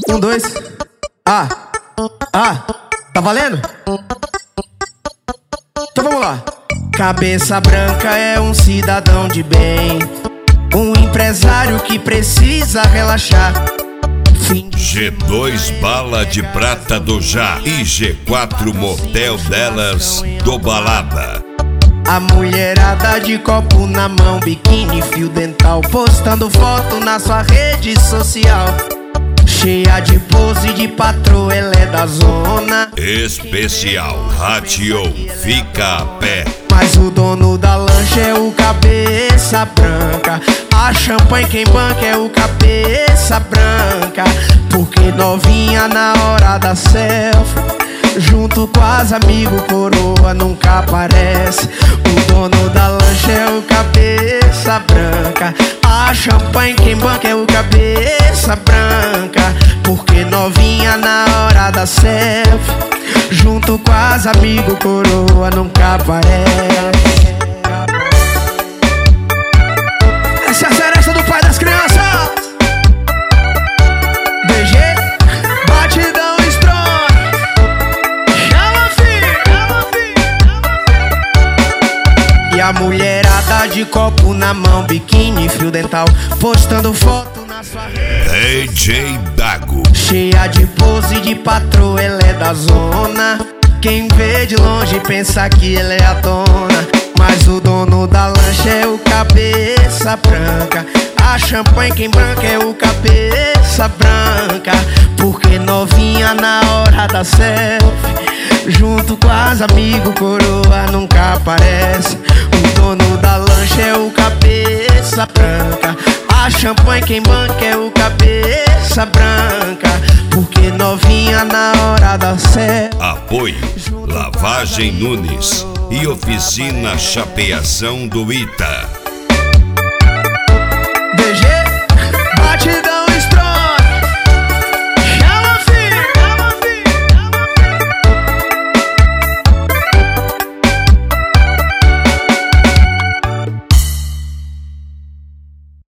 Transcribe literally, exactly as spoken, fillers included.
Um, dois. Ah, ah, tá valendo? Então vamos lá. Cabeça branca é um cidadão de bem, um empresário que precisa relaxar. G dois Bala de Prata do Já e G quatro Motel Delas do Balada. A mulherada de copo na mão, biquíni, fio dental, postando foto na sua rede social. Cheia de pose de patroa, ela é da zona especial. Ratiou, fica a pé. Mas o dono da lancha é o cabeça branca. A champanhe quem banca é o cabeça branca. Porque novinha na hora da selfie, junto com as amigos coroa nunca aparece. O dono da lancha é o cabeça branca. A champanhe quem banca é o cabeça branca. Porque novinha na hora da selfie, junto com as amigos coroa nunca aparece. Essa é a seresta do pai das crianças. D G, batidão strong. Chama, filho, chama, filho. E a mulherada de copo na mão, biquíni, fio dental, postando foto na sua rede. D J Dago. Cheia de pose de patroa, ela é da zona. Quem vê de longe pensa que ela é a dona. Mas o dono da lancha é o cabeça branca. A champanhe quem branca é o cabeça branca. Porque novinha na hora da selfie, junto com as amigos coroa nunca aparece. O dono da lancha é o cabeça branca. A champanhe quem banca é o cabeça branca. Porque novinha na hora da selfie. Apoio Lavagem Nunes e Oficina Chapeação do Ita.